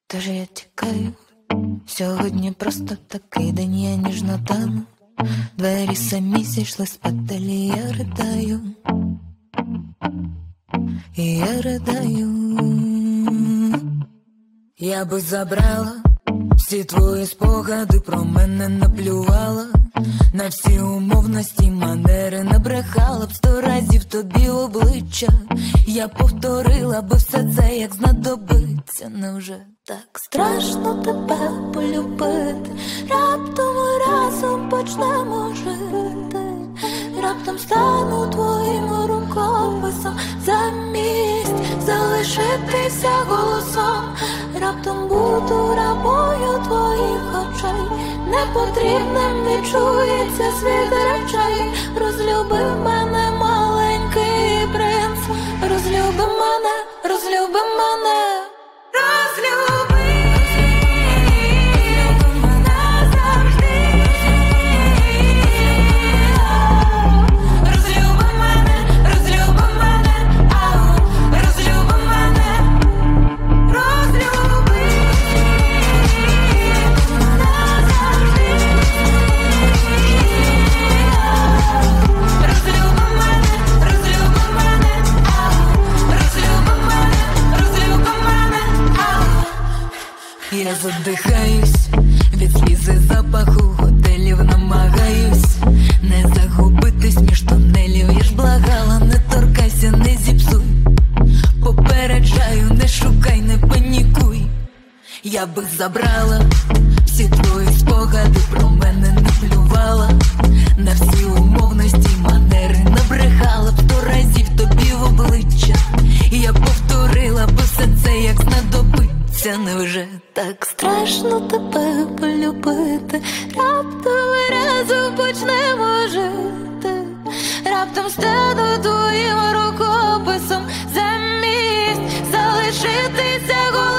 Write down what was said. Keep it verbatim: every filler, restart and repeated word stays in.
Тож я тікаю. Сьогодні просто такий день, я ніжно тану. Двері самі зійшли з петелі, я ридаю. І я ридаю. Я би забрала всі твої спогади, про мене наплювала. На всі умовності, манери набрехала б сто разів тобі в обличчя. Я повторила би все це, як знадобиться. Невже так страшно тебе полюбити? Раптом ми разом почнемо жити. Раптом стану твоїм рукописом, замість залишитися голосом. Раптом буду рабою твоїх очей, непотрібним відчується світ речей. Розлюби мене, маленький принц, розлюби мене, розлюби мене, розлюби. Я задихаюсь від слізи запаху готелів, намагаюсь не загубитись між тунелів. Я ж благала, не торкайся, не зіпсуй. Попереджаю, не шукай, не панікуй. Я би забрала всі твої спогади, про мене наплювала. На всі умовності, манери набрехала б сто разів тобі в обличчя. І я повторила би все це, як знадобиться. Невже так страшно тебе полюбити? Раптом разом почнемо жити. Раптом стану твоїм рукописом, замість залишитися.